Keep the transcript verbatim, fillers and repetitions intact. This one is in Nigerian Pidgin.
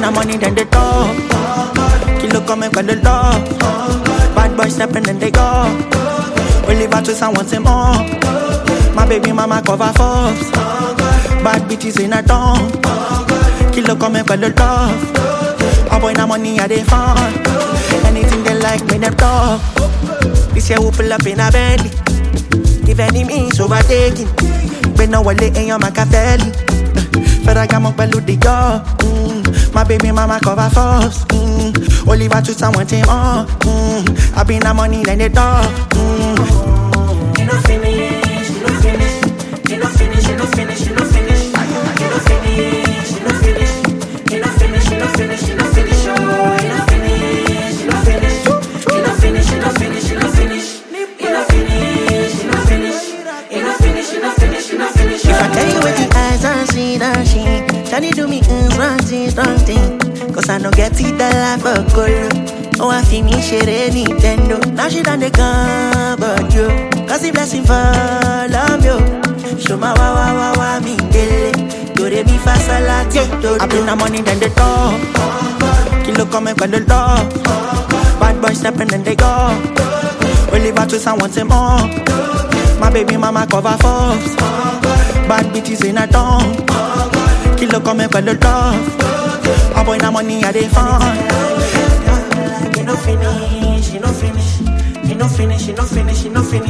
been a money then they talk. Kilo come and the love. Bad boy stepping and they go. Oliver to someone say more. My baby mama cover forbes. Bad bitches in a town. Kilo come and the love. A boy na money a they fun. Anything they like me them talk. This year we pull up in a Bentley. If any means overtaking. But no one in your Machiavelli. Ferragamo bello di yo. My baby mama cover forbes. Mm. Oliver to someone team on. Mm. I been a money then they talk. Mm. You no finish, you no finish. You no finish, you no finish, you no finish. You no finish, you no finish. You no finish, you no finish, you no finish. Oh, you no finish, you no finish. You no finish, you no finish, you no finish. You no finish, you no finish. You no finish, you no finish, you no finish. If I tell you with the eyes and see that she Johnny do me mm, wrong thing, wrong thing. Cause I no get it the life of color. Oh, I feel me share Nintendo. Now she done the gun, but you cause the blessing follow you. Show my wa wa wa wa me dele. Do re mi fa sol la ti do do. I been a money then they talk. Kilo come and the love. Bad boy stepping and they go. Oliver to someone say more. My baby mama cover forbes. Bad bitches in a town. Kilo come and the love. A boy na money a they fun. You no finish, you no finish. You no finish, you no finish, you no finish.